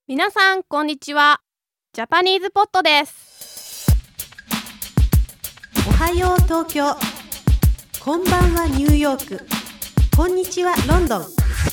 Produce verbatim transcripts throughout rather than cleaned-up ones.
皆さんこんにちは。ジャパニーズポットです。 おはよう東京、こんばんはニューヨーク、こんにちはロンドン。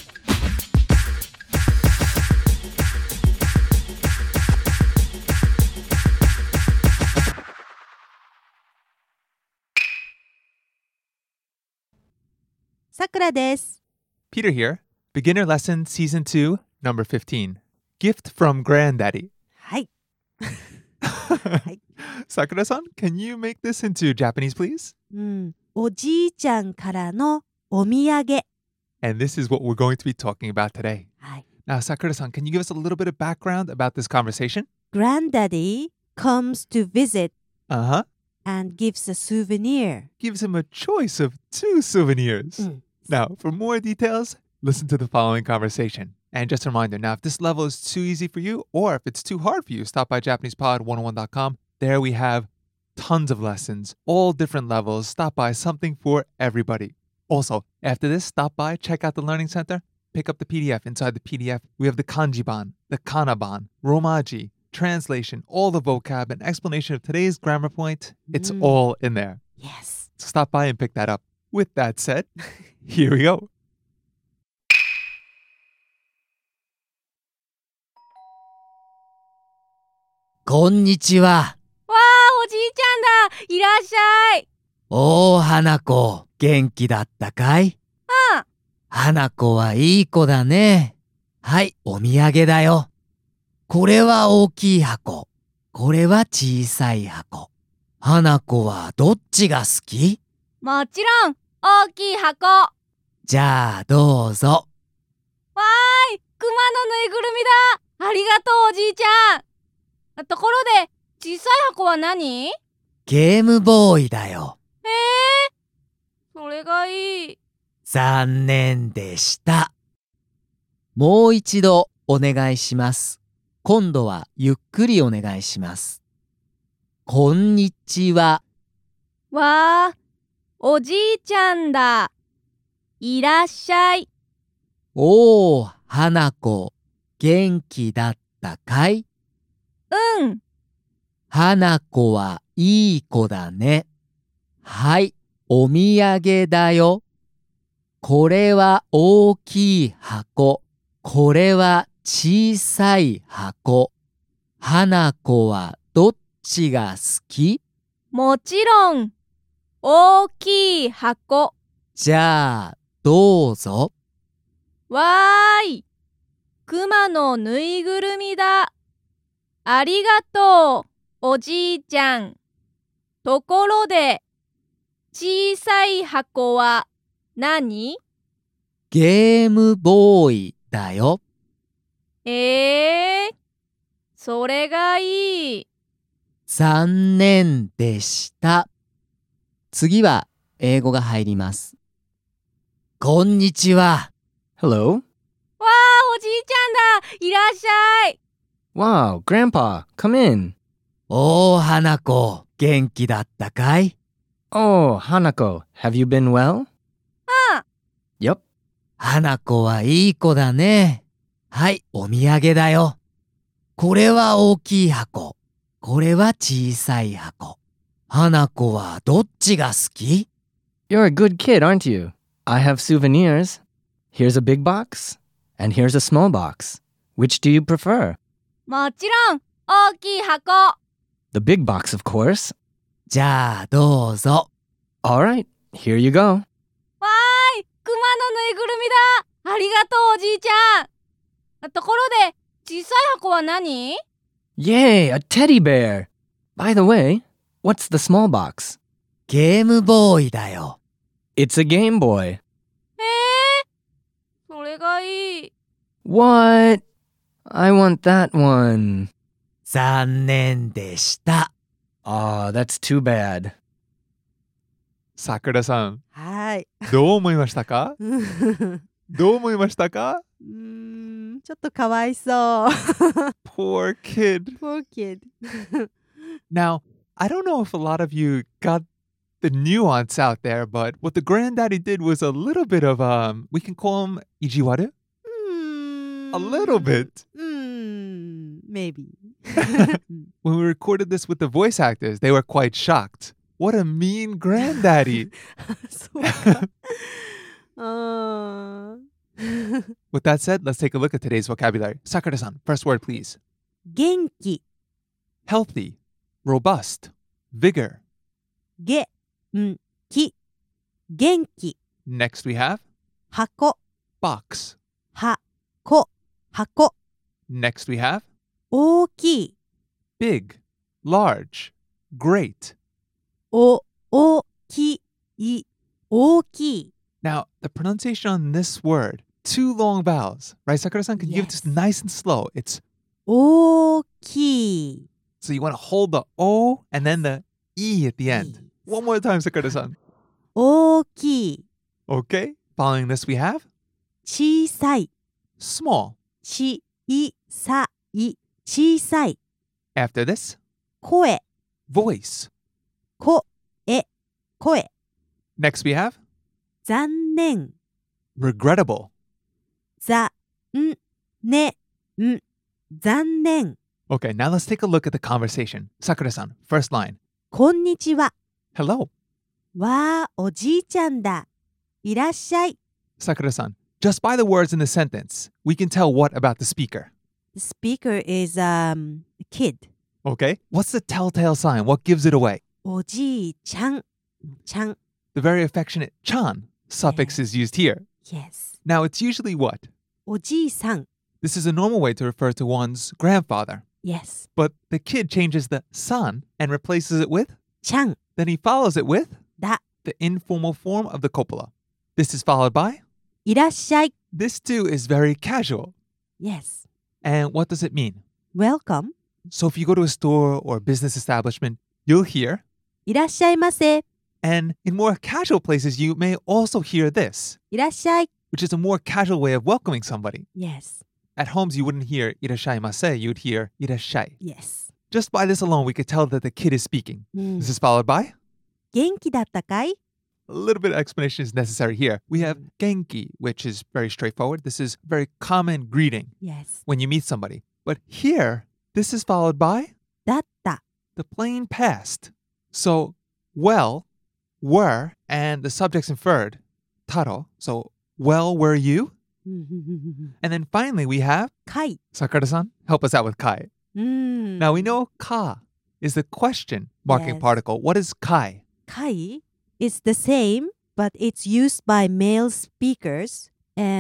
さくらです。 Peter here. Beginner lesson season two, number fifteen. Gift from Granddaddy. はい、はい、 Sakura-san, can you make this into Japanese, please? うん、おじいちゃんからのお土産。 And this is what we're going to be talking about today. はい、 Now, Sakura-san, can you give us a little bit of background about this conversation? Granddaddy comes to visit Uh-huh. and gives a souvenir. Gives him a choice of two souvenirs. うん、 Now, for more details, listen to the following conversation. And just a reminder, now, if this level is too easy for you or if it's too hard for you, stop by Japanese Pod one oh one dot com. There we have tons of lessons, all different levels. Stop by, something for everybody. Also, after this, stop by, check out the Learning Center, pick up the P D F. Inside the P D F, we have the Kanjiban, the Kanaban, Romaji, translation, all the vocab, and explanation of today's grammar point. It's Mm. all in there. Yes. So stop by and pick that up. With that said, here we go. こんにちは。 わあ、おじいちゃんだ。いらっしゃい。 おー、花子、元気だったかい？ うん。 花子はいい子だね。はい、お土産だよ。これは大きい箱。これは小さい箱。花子はどっちが好き？ もちろん、大きい箱。わじゃあどうぞ。 ーい、熊のぬいぐるみだ。ありがとう、おじいちゃん。ところで、小さい箱は何？ ゲームボーイだよ。 へえ、それがいい。 残念でした。もう一度お願いします。今度はゆっくりお願いします。こんにちは。 わあ、おじいちゃんだ。いらっしゃい。 おー、花子、元気だったかい？ うん。 花子はいい子だね。はい、お土産だよ。これは大きい箱。これは小さい箱。花子はどっちが好き？ もちろん、大きい箱。 じゃあ、どうぞ。 わーい、熊のぬいぐるみだ。ありがとう、おじいちゃん。ところで、小さい箱は何？ ゲームボーイだよ。 えー、それがいい。 残念でした。次は英語が入ります。こんにちは。 Hello. わあ、おじいちゃんだ。いらっしゃい。 Wow, Grandpa, come in. おー、花子、元気だったかい？ Oh, Hanako, have you been well? うん。 Yep. 花子はいい子だね。はい、お土産だよ。これは大きい箱。これは小さい箱。花子はどっちが好き？ You're a good kid, aren't you? I have souvenirs. Here's a big box, and here's a small box. Which do you prefer? もちろん、大きい箱。 The big box, of course. じゃあどうぞ。 All right, here you go. わーい、熊のぬいぐるみだ。ありがとう、おじいちゃん。ところで、小さい箱は何？ Yay, a teddy bear. By the way, what's the small box? ゲームボーイだよ。 It's a Game Boy. へえ、それがいい。 What? I want that one. 残念でした。 Aw, that's too bad. Sakura-san, はい。 どう思いましたか？ うどう思いましたか？ ーん、ちょっとかわいそう。 Poor kid. Poor kid. Now, I don't know if a lot of you got the nuance out there, but what the granddaddy did was a little bit of, um, we can call him ijiwaru? A little bit. うん。 maybe. When we recorded this with the voice actors, they were quite shocked. What a mean granddaddy. そうか。あー With that said, let's take a look at today's vocabulary. Sakura-san, first word, please. 元気、 Healthy, robust, vigor. げ、ん、き、元気、 Next we have 箱、 box. は、こ、箱、 Next we have 大きい、 big, large, great. お、大きい、大きい。 Now, the pronunciation on this word, two long vowels, right, Sakura-san? Can you give it Yes. just nice and slow? It's 大きい。 so you want to hold the O and then the E at the end. One more time, Sakura-san. 大きい。 Okay. Following this, we have 小さい。 small. ちいさい。小さい。 After this, 声。 voice. こ、え、声。 Next, we have 残念。 regrettable. ざ、ん、ね、ん。残念。 Okay, now let's take a look at the conversation. Sakura-san, first line. こんにちは。 Hello. わあ、おじいちゃんだ。いらっしゃい。 Sakura-san, just by the words in the sentence, we can tell what about the speaker. The speaker is um, a kid. Okay? What's the telltale sign? What gives it away? おじいちゃん。ちゃん。 The very affectionate chan suffix is used here. Yes. Now, it's usually what? おじいさん。 This is a normal way to refer to one's grandfather. Yes. But the kid changes the san and replaces it with, ちゃん then he follows it with だ。 the informal form of the copula. This is followed by, いらっしゃい。 this too is very casual. Yes. And what does it mean? Welcome. So if you go to a store or business establishment, you'll hear, いらっしゃいませ。 and in more casual places, you may also hear this, いらっしゃい。 which is a more casual way of welcoming somebody. Yes. At homes, you wouldn't hear irashaimase, you'd hear irashai. Yes. Just by this alone, we could tell that the kid is speaking. うん、 This is followed by, 元気だったかい a little bit of explanation is necessary here. We have genki, which is very straightforward. This is very common greeting Yes. when you meet somebody. But here, this is followed by だった。 the plain past. So, well, were, and the subject's inferred, taro. So, well, were you? うんうんうんうん And then finally, we have かい。 Sakura-san. Help us out with kai. うん。 Now, we know ka is the question marking Yes. particle. What is kai? かい is the same, but it's used by male speakers,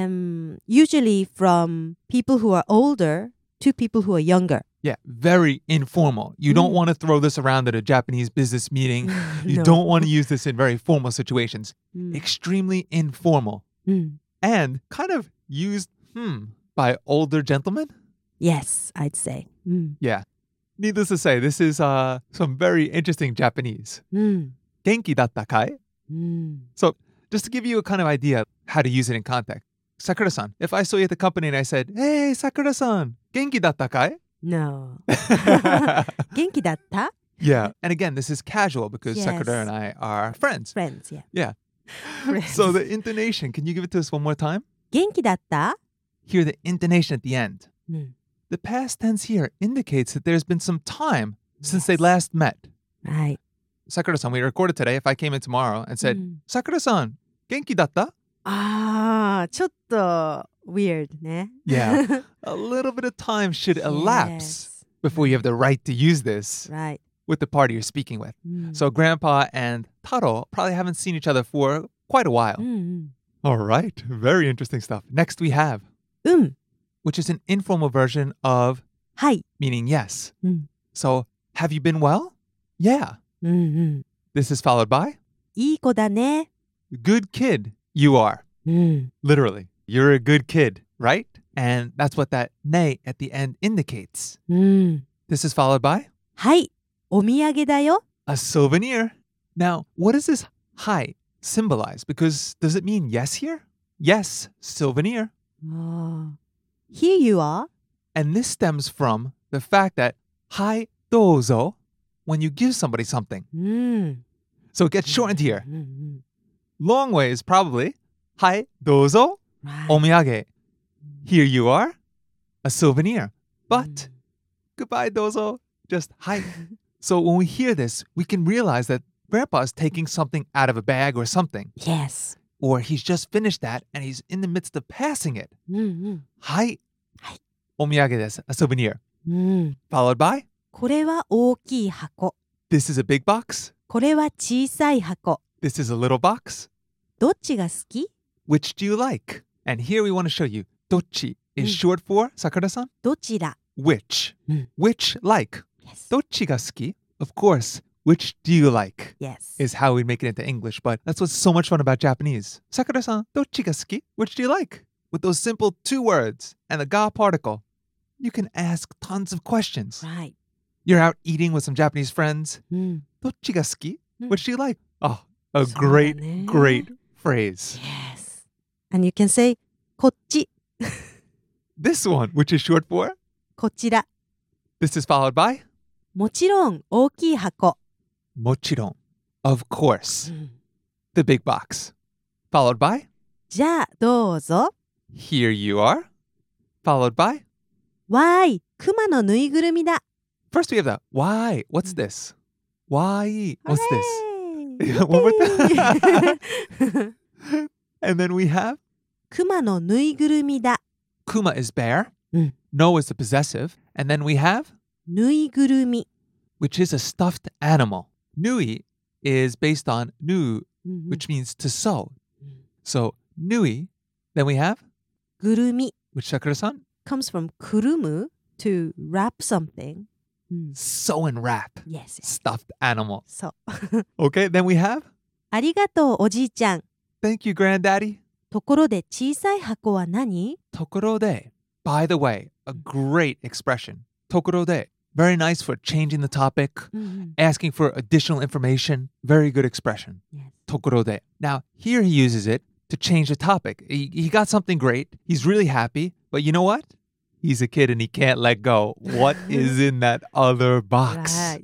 um, usually from people who are older to people who are younger. Yeah, very informal. You don't Mm. want to throw this around at a Japanese business meeting. You No. don't want to use this in very formal situations. うん Extremely informal うん and kind of used, hmm, by older gentlemen. Yes, I'd say. うん。 Yeah. Needless to say, this is uh, some very interesting Japanese. うん。 Genki datta kai? うん。 So, just to give you a kind of idea how to use it in context. Sakura-san, if I saw you at the company and I said, "Hey, Sakura-san, genki datta kai?" No. 元気だった Yeah. And again, this is casual because Yes. Sakura and I are friends. Friends, yeah. Yeah. Friends. So the intonation, can you give it to us one more time? 元気だった Hear the intonation at the end. うん。 The past tense here indicates that there's been some time since they Yes. last met. はい。 Sakura-san, we recorded today. If I came in tomorrow and said, うん、 Sakura-san, genki datta? ああ、ちょっと weird ね。 Yeah. A little bit of time should elapse Yes. before you have the right to use this Right. with the party you're speaking with. うん So Grandpa and Taro probably haven't seen each other for quite a while. うんうん。 All right. Very interesting stuff. Next we have, うん。 which is an informal version of はい。 meaning yes. うん。 So, have you been well? Yeah. うんうん。 This is followed by いい子だね。 good kid you are. うん。 Literally, you're a good kid, right? And that's what that ne at the end indicates. うん。 This is followed by はい。お土産だよ。 a souvenir. Now, what does this hi symbolize? Because does it mean yes here? Yes, souvenir. ああ。Here you are. And this stems from the fact that hi dozo when you give somebody something. うん。 So it gets shortened here. うんうん。 Long way is probably hi dozo Right. omiyage. Here you are, a souvenir. But goodbye, dozo. Just hi. So when we hear this, we can realize that Grandpa is taking something out of a bag or something. Yes. Or he's just finished that and he's in the midst of passing it. うんうん。 Hi. はい。 お土産です. A souvenir. うん。 Followed by, これは大きい箱。 this is a big box. これは小さい箱。 This is a little box. どっちが好き？ Which do you like? And here we want to show you. Dochi is Mm. short for, Sakura-san, どちら？ which. Mm. Which like. Yes. Dochi ga suki? Of course. Which do you like? Yes. Is how we make it into English, but that's what's so much fun about Japanese. Sakura-san, dochi ga suki? Which do you like? With those simple two words and the ga particle, you can ask tons of questions. Right. You're out eating with some Japanese friends. うん。 Dochi ga suki? Mm. Which do you like? Oh, a そうだね。 great, great phrase. Yes. And you can say こっち。 This one, which is short for, こちら。 this is followed by もちろん大きい箱。 mochiron. Of course. うん。 The big box. Followed by じゃあどうぞ。 here you are. Followed by わーい、クマのぬいぐるみだ。 first we have the why. What's this? Why? What's this? Hooray! One more time. And then we have クマのぬいぐるみだ。 Kuma is bear. Mm. No is the possessive. And then we have ぬいぐるみ。 which is a stuffed animal. Nui is based on nu, うんうん which means to sew. So nui. Then we have ぐるみ which Sakura-san? comes from くるむ to wrap something. うん Sew and wrap. Yes. Stuffed animal. そう。 Okay, then we have ありがとうおじいちゃん。 thank you, granddaddy. ところで小さい箱は何？ Tokorode. By the way, a great expression. Tokorode. Very nice for changing the topic, うんうん asking for additional information. Very good expression. Yes. Tokorode. Now, here he uses it to change the topic. He, he got something great. He's really happy. But you know what? He's a kid and he can't let go. What is in that other box? Right.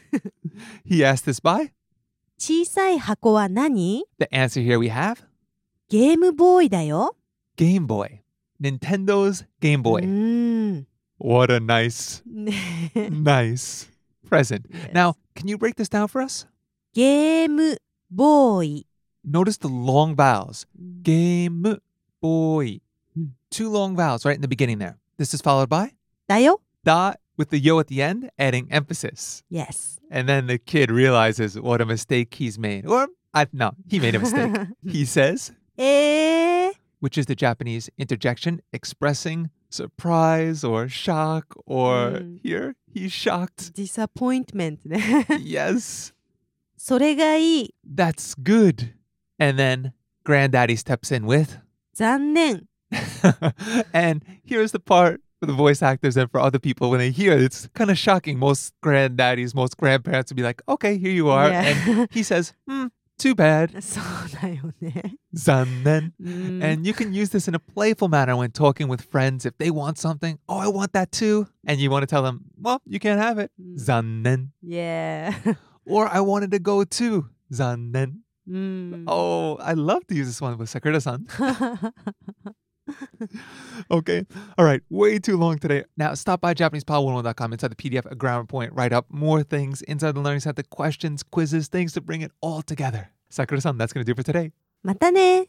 He asked this by? 小さい箱は何？ The answer here we have ゲームボーイだよ。 Game Boy. Nintendo's Game う Boy. ーん。 What a nice, ね nice present. Yes. Now, can you break this down for us? ゲームボーイ。 Notice the long vowels. Game Boy. Mm. Two long vowels right in the beginning there. This is followed by だよ。 da with the yo at the end, adding emphasis. Yes. And then the kid realizes what a mistake he's made. Or, I, no, he made a mistake. He says, えー、 which is the Japanese interjection expressing surprise or shock or Mm. here, he's shocked. disappointment ね。 Yes, それがいい。 that's good. And then granddaddy steps in with, 残念。 and here's the part for the voice actors and for other people when they hear it, it's kind of shocking. Most granddaddies, most grandparents would be like, okay, here you are. Yeah. And he says, hmm, too bad. そうだよね。 Zannen. うん And you can use this in a playful manner when talking with friends. If they want something, oh, I want that too. And you want to tell them, well, you can't have it. Mm. Zannen. Yeah. Or I wanted to go too. Zannen. うん。 Oh, I love to use this one with Sakura-san. Okay. All right. Way too long today. Now, stop by Japanese Pod one oh one dot com. Inside the P D F, a grammar point, write up more things. Inside the Learning Center, questions, quizzes, things to bring it all together. Sakura-san, that's going to do it for today. またね。